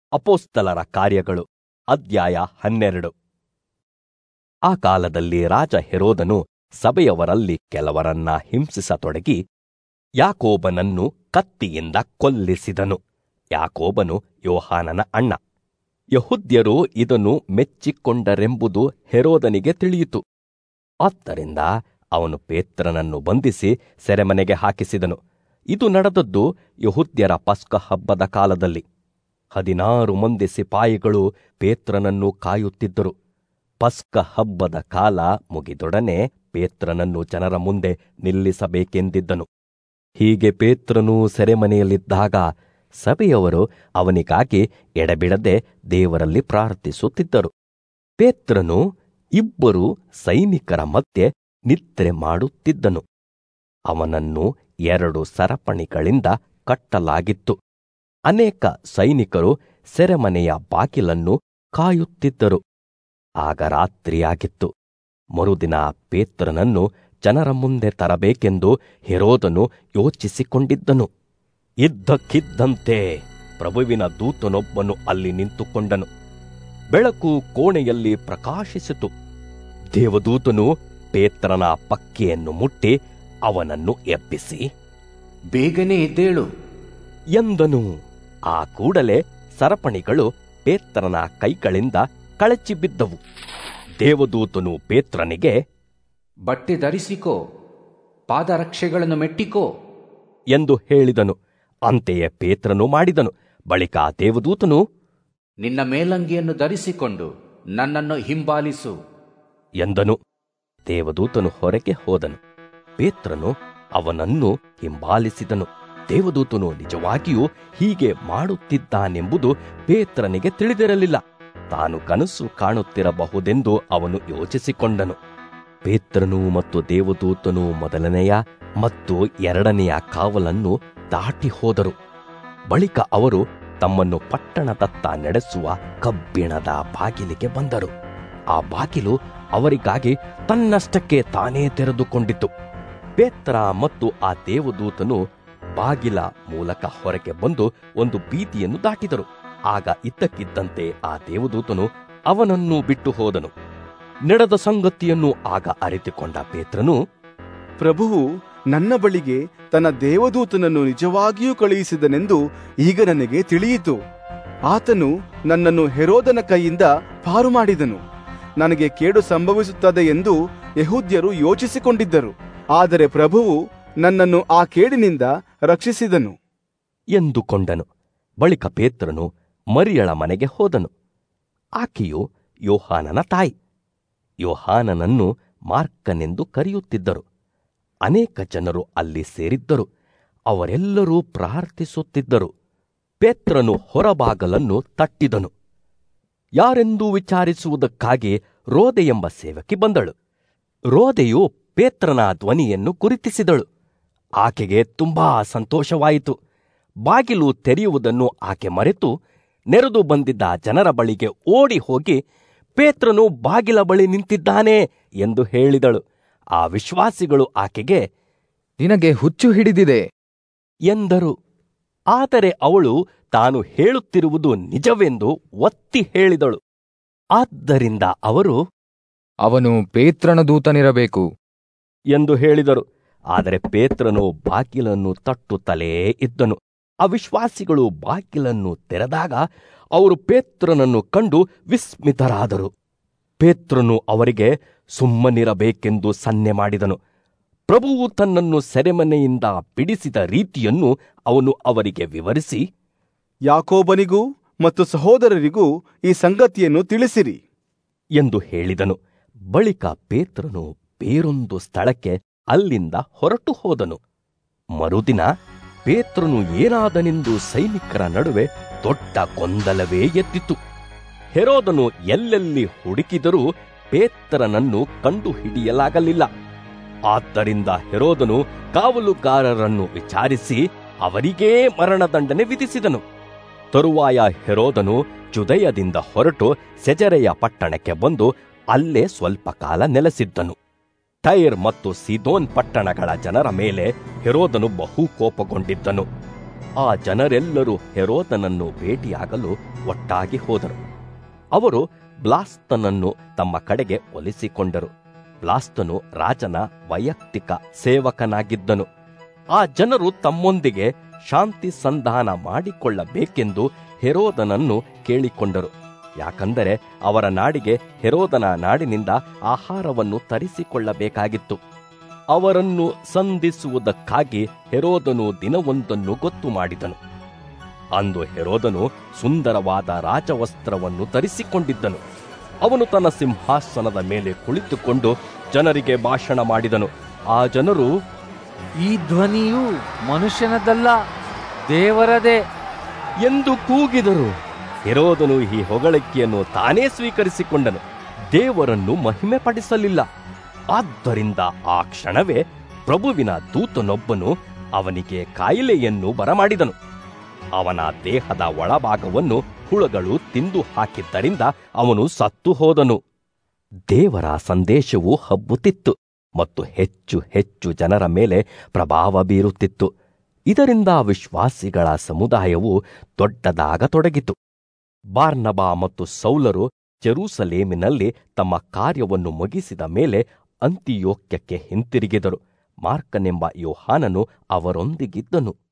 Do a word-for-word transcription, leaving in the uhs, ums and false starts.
ಅಪೊಸ್ತಲರ ಕಾರ್ಯಗಳು ಅಧ್ಯಾಯ ಹನ್ನೆರಡು. ಆ ಕಾಲದಲ್ಲಿ ರಾಜ ಹೆರೋದನು ಸಭೆಯವರಲ್ಲಿ ಕೆಲವರನ್ನ ಹಿಂಸಿಸತೊಡಗಿ ಯಾಕೋಬನನ್ನು ಕತ್ತಿಯಿಂದ ಕೊಲ್ಲಿಸಿದನು. ಯಾಕೋಬನು ಯೋಹಾನನ ಅಣ್ಣ. ಯೆಹೂದ್ಯರು ಇದನ್ನು ಮೆಚ್ಚಿಕೊಂಡರೆಂಬುದು ಹೆರೋದನಿಗೆ ತಿಳಿಯಿತು. ಆದ್ದರಿಂದ ಅವನು ಪೇತ್ರನನ್ನು ಬಂಧಿಸಿ ಸೆರೆಮನೆಗೆ ಹಾಕಿಸಿದನು. ಇದು ನಡೆದದ್ದು ಯೆಹೂದ್ಯರ ಪಸ್ಕ ಹಬ್ಬದ ಕಾಲದಲ್ಲಿ. ಹದಿನಾರು ಮಂದಿ ಸಿಪಾಯಿಗಳು ಪೇತ್ರನನ್ನು ಕಾಯುತ್ತಿದ್ದರು. ಪಸ್ಕ ಹಬ್ಬದ ಕಾಲ ಮುಗಿದೊಡನೆ ಪೇತ್ರನನ್ನು ಜನರ ಮುಂದೆ ನಿಲ್ಲಿಸಬೇಕೆಂದಿದ್ದನು. ಹೀಗೆ ಪೇತ್ರನು ಸೆರೆಮನೆಯಲ್ಲಿದ್ದಾಗ ಸಭೆಯವರು ಅವನಿಗಾಗಿ ಎಡೆಬಿಡದೆ ದೇವರಲ್ಲಿ ಪ್ರಾರ್ಥಿಸುತ್ತಿದ್ದರು. ಪೇತ್ರನು ಇಬ್ಬರು ಸೈನಿಕರ ಮಧ್ಯೆ ನಿದ್ರೆ ಮಾಡುತ್ತಿದ್ದನು. ಅವನನ್ನು ಎರಡು ಸರಪಣಿಗಳಿಂದ ಕಟ್ಟಲಾಗಿತ್ತು. ಅನೇಕ ಸೈನಿಕರು ಸೆರೆಮನೆಯ ಬಾಗಿಲನ್ನು ಕಾಯುತ್ತಿದ್ದರು. ಆಗ ರಾತ್ರಿಯಾಗಿತ್ತು. ಮರುದಿನ ಪೇತ್ರನನ್ನು ಜನರ ಮುಂದೆ ತರಬೇಕೆಂದು ಹೆರೋದನು ಯೋಚಿಸಿಕೊಂಡಿದ್ದನು. ಇದ್ದಕ್ಕಿದ್ದಂತೆ ಪ್ರಭುವಿನ ದೂತನೊಬ್ಬನು ಅಲ್ಲಿ ನಿಂತುಕೊಂಡನು. ಬೆಳಕು ಕೋಣೆಯಲ್ಲಿ ಪ್ರಕಾಶಿಸಿತು. ದೇವದೂತನು ಪೇತ್ರನ ಪಕ್ಕೆಯನ್ನು ಮುಟ್ಟಿ ಅವನನ್ನು ಎಬ್ಬಿಸಿ, ಬೇಗನೆ ಎದ್ದೇಳು ಎಂದನು. ಆ ಕೂಡಲೇ ಸರಪಣಿಗಳು ಪೇತ್ರನ ಕೈಗಳಿಂದ ಕಳಚಿ ಬಿದ್ದವು. ದೇವದೂತನು ಪೇತ್ರನಿಗೆ, ಬಟ್ಟೆ ಧರಿಸಿಕೋ, ಪಾದರಕ್ಷೆಗಳನ್ನು ಮೆಟ್ಟಿಕೋ ಎಂದು ಹೇಳಿದನು. ಅಂತೆಯೇ ಪೇತ್ರನು ಮಾಡಿದನು. ಬಳಿಕ ದೇವದೂತನು, ನಿನ್ನ ಮೇಲಂಗಿಯನ್ನು ಧರಿಸಿಕೊಂಡು ನನ್ನನ್ನು ಹಿಂಬಾಲಿಸು ಎಂದನು. ದೇವದೂತನು ಹೊರಗೆ ಹೋದನು. ಪೇತ್ರನು ಅವನನ್ನು ಹಿಂಬಾಲಿಸಿದನು. ದೇವದೂತನು ನಿಜವಾಗಿಯೂ ಹೀಗೆ ಮಾಡುತ್ತಿದ್ದಾನೆಂಬುದು ಪೇತ್ರನಿಗೆ ತಿಳಿದಿರಲಿಲ್ಲ. ತಾನು ಕನಸು ಕಾಣುತ್ತಿರಬಹುದೆಂದು ಅವನು ಯೋಚಿಸಿಕೊಂಡನು. ಪೇತ್ರನು ಮತ್ತು ದೇವದೂತನು ಮೊದಲನೆಯ ಮತ್ತು ಎರಡನೆಯ ಕಾವಲನ್ನು ದಾಟಿ ಹೋದರು. ಬಳಿಕ ಅವರು ತಮ್ಮನ್ನು ಪಟ್ಟಣದತ್ತ ನಡೆಸುವ ಕಬ್ಬಿಣದ ಬಾಗಿಲಿಗೆ ಬಂದರು. ಆ ಬಾಗಿಲು ಅವರಿಗಾಗಿ ತನ್ನಷ್ಟಕ್ಕೆ ತಾನೇ ತೆರೆದುಕೊಂಡಿತು. ಪೇತ್ರ ಮತ್ತು ಆ ದೇವದೂತನು ಬಾಗಿಲ ಮೂಲಕ ಹೊರಗೆ ಬಂದು ಒಂದು ಬೀದಿಯನ್ನು ದಾಟಿದರು. ಆಗ ಇದ್ದಕ್ಕಿದ್ದಂತೆ ಆ ದೇವದೂತನು ಅವನನ್ನು ಬಿಟ್ಟು ಹೋದನು. ನಡೆದ ಸಂಗತಿಯನ್ನು ಆಗ ಅರಿತುಕೊಂಡ ಪೇತ್ರನು, ಪ್ರಭುವು ನನ್ನ ಬಳಿಗೆ ತನ್ನ ದೇವದೂತನನ್ನು ನಿಜವಾಗಿಯೂ ಕಳುಹಿಸಿದನೆಂದು ಈಗ ನನಗೆ ತಿಳಿಯಿತು. ಆತನು ನನ್ನನ್ನು ಹೆರೋದನ ಕೈಯಿಂದ ಪಾರು ಮಾಡಿದನು. ನನಗೆ ಕೇಡು ಸಂಭವಿಸುತ್ತದೆ ಎಂದು ಯೆಹೂದ್ಯರು ಯೋಚಿಸಿಕೊಂಡಿದ್ದರು. ಆದರೆ ಪ್ರಭುವು ನನ್ನನ್ನು ಆ ಕೇಡಿನಿಂದ ರಕ್ಷಿಸಿದನು ಎಂದುಕೊಂಡನು. ಬಳಿಕ ಪೇತ್ರನು ಮರಿಯಳ ಮನೆಗೆ ಹೋದನು. ಆಕೆಯು ಯೋಹಾನನ ತಾಯಿ. ಯೋಹಾನನನ್ನು ಮಾರ್ಕನೆಂದು ಕರೆಯುತ್ತಿದ್ದರು. ಅನೇಕ ಜನರು ಅಲ್ಲಿ ಸೇರಿದ್ದರು. ಅವರೆಲ್ಲರೂ ಪ್ರಾರ್ಥಿಸುತ್ತಿದ್ದರು. ಪೇತ್ರನು ಹೊರಬಾಗಲನ್ನು ತಟ್ಟಿದನು. ಯಾರೆಂದು ವಿಚಾರಿಸುವುದಕ್ಕಾಗಿ ರೋದೆ ಎಂಬ ಸೇವಕಿ ಬಂದಳು. ರೋದೆಯು ಪೇತ್ರನ ಧ್ವನಿಯನ್ನು ಗುರುತಿಸಿದಳು. ಆಕೆಗೆ ತುಂಬಾ ಸಂತೋಷವಾಯಿತು. ಬಾಗಿಲು ತೆರೆಯುವುದನ್ನು ಆಕೆ ಮರೆತು ನೆರೆದು ಬಂದಿದ್ದ ಜನರ ಬಳಿಗೆ ಓಡಿ ಹೋಗಿ, ಪೇತ್ರನು ಬಾಗಿಲ ಬಳಿ ನಿಂತಿದ್ದಾನೆ ಎಂದು ಹೇಳಿದಳು. ಆ ವಿಶ್ವಾಸಿಗಳು ಆಕೆಗೆ, ನಿನಗೆ ಹುಚ್ಚು ಹಿಡಿದಿದೆ ಎಂದರು. ಆದರೆ ಅವಳು ತಾನು ಹೇಳುತ್ತಿರುವುದು ನಿಜವೆಂದು ಒತ್ತಿ ಹೇಳಿದಳು. ಆದ್ದರಿಂದ ಅವರು, ಅವನು ಪೇತ್ರನ ದೂತನಿರಬೇಕು ಎಂದು ಹೇಳಿದರು. ಆದರೆ ಪೇತ್ರನು ಬಾಗಿಲನ್ನು ತಟ್ಟುತ್ತಲೇ ಇದ್ದನು. ಅವಿಶ್ವಾಸಿಗಳು ಬಾಗಿಲನ್ನು ತೆರೆದಾಗ ಅವರು ಪೇತ್ರನನ್ನು ಕಂಡು ವಿಸ್ಮಿತರಾದರು. ಪೇತ್ರನು ಅವರಿಗೆ ಸುಮ್ಮನಿರಬೇಕೆಂದು ಸನ್ನೆ ಮಾಡಿದನು. ಪ್ರಭುವು ತನ್ನನ್ನು ಸೆರೆಮನೆಯಿಂದ ಬಿಡಿಸಿದ ರೀತಿಯನ್ನು ಅವನು ಅವರಿಗೆ ವಿವರಿಸಿ, ಯಾಕೋಬನಿಗೂ ಮತ್ತು ಸಹೋದರರಿಗೂ ಈ ಸಂಗತಿಯನ್ನು ತಿಳಿಸಿರಿ ಎಂದು ಹೇಳಿದನು. ಬಳಿಕ ಪೇತ್ರನು ಬೇರೊಂದು ಸ್ಥಳಕ್ಕೆ ಅಲ್ಲಿಂದ ಹೊರಟು ಹೋದನು. ಮರುದಿನ ಪೇತ್ರನು ಏನಾದನೆಂದು ಸೈನಿಕರ ನಡುವೆ ದೊಡ್ಡ ಗೊಂದಲವೇ ಎದ್ದಿತು. ಹೆರೋದನು ಎಲ್ಲೆಲ್ಲಿ ಹುಡುಕಿದರೂ ಪೇತ್ರನನ್ನು ಕಂಡು ಹಿಡಿಯಲಾಗಲಿಲ್ಲ. ಆದ್ದರಿಂದ ಹೆರೋದನು ಕಾವಲುಗಾರರನ್ನು ವಿಚಾರಿಸಿ ಅವರಿಗೇ ಮರಣದಂಡನೆ ವಿಧಿಸಿದನು. ತರುವಾಯ ಹೆರೋದನು ಜುದಯದಿಂದ ಹೊರಟು ಸೆಜರೆಯ ಪಟ್ಟಣಕ್ಕೆ ಬಂದು ಅಲ್ಲೇ ಸ್ವಲ್ಪ ಕಾಲ ನೆಲೆಸಿದ್ದನು. ಟೈರ್ ಮತ್ತು ಸಿದೋನ್ ಪಟ್ಟಣಗಳ ಜನರ ಮೇಲೆ ಹೆರೋದನು ಬಹು ಕೋಪಗೊಂಡಿದ್ದನು. ಆ ಜನರೆಲ್ಲರೂ ಹೆರೋದನನ್ನು ಭೇಟಿಯಾಗಲು ಒಟ್ಟಾಗಿ ಹೋದರು. ಅವರು ಬ್ಲಾಸ್ತನನ್ನು ತಮ್ಮ ಕಡೆಗೆ ಒಲಿಸಿಕೊಂಡರು. ಬ್ಲಾಸ್ತನು ರಾಜನ ವೈಯಕ್ತಿಕ ಸೇವಕನಾಗಿದ್ದನು. ಆ ಜನರು ತಮ್ಮೊಂದಿಗೆ ಶಾಂತಿ ಸಂಧಾನ ಮಾಡಿಕೊಳ್ಳಬೇಕೆಂದು ಹೆರೋದನನ್ನು ಕೇಳಿಕೊಂಡರು. ಯಾಕಂದರೆ ಅವರ ನಾಡಿಗೆ ಹೆರೋದನ ನಾಡಿನಿಂದ ಆಹಾರವನ್ನು ತರಿಸಿಕೊಳ್ಳಬೇಕಾಗಿತ್ತು. ಅವರನ್ನು ಸಂಧಿಸುವುದಕ್ಕಾಗಿ ಹೆರೋದನು ದಿನವೊಂದನ್ನು ಗೊತ್ತು ಮಾಡಿದನು. ಅಂದು ಹೆರೋದನು ಸುಂದರವಾದ ರಾಜವಸ್ತ್ರವನ್ನು ಧರಿಸಿಕೊಂಡಿದ್ದನು. ಅವನು ತನ್ನ ಸಿಂಹಾಸನದ ಮೇಲೆ ಕುಳಿತುಕೊಂಡು ಜನರಿಗೆ ಭಾಷಣ ಮಾಡಿದನು. ಆ ಜನರು, ಈ ಧ್ವನಿಯು ಮನುಷ್ಯನದಲ್ಲ, ದೇವರದೇ ಎಂದು ಕೂಗಿದರು. ಹೆರೋದನು ಈ ಹೊಗಳಿಕೆಯನ್ನು ತಾನೇ ಸ್ವೀಕರಿಸಿಕೊಂಡನು, ದೇವರನ್ನು ಮಹಿಮೆ ಪಡಿಸಲಿಲ್ಲ. ಆದ್ದರಿಂದ ಆ ಕ್ಷಣವೇ ಪ್ರಭುವಿನ ದೂತನೊಬ್ಬನು ಅವನಿಗೆ ಕಾಯಿಲೆಯನ್ನು ಬರಮಾಡಿದನು. ಅವನ ದೇಹದ ಒಳಭಾಗವನ್ನು ಹುಳುಗಳು ತಿಂದು ಹಾಕಿದ್ದರಿಂದ ಅವನು ಸತ್ತು ಹೋದನು. ದೇವರ ಸಂದೇಶವು ಹಬ್ಬುತ್ತಿತ್ತು ಮತ್ತು ಹೆಚ್ಚು ಹೆಚ್ಚು ಜನರ ಮೇಲೆ ಪ್ರಭಾವ ಬೀರುತ್ತಿತ್ತು. ಇದರಿಂದ ವಿಶ್ವಾಸಿಗಳ ಸಮುದಾಯವು ದೊಡ್ಡದಾಗತೊಡಗಿತು. ಬಾರ್ನಬಾ ಮತ್ತು ಸೌಲರು ಜೆರೂಸಲೇಮಿನಲ್ಲಿ ತಮ್ಮ ಕಾರ್ಯವನ್ನು ಮುಗಿಸಿದ ಮೇಲೆ ಅಂತಿಯೋಕ್ಯಕ್ಕೆ ಹಿಂತಿರುಗಿದರು. ಮಾರ್ಕನೆಂಬ ಯೋಹಾನನು ಅವರೊಂದಿಗಿದ್ದನು.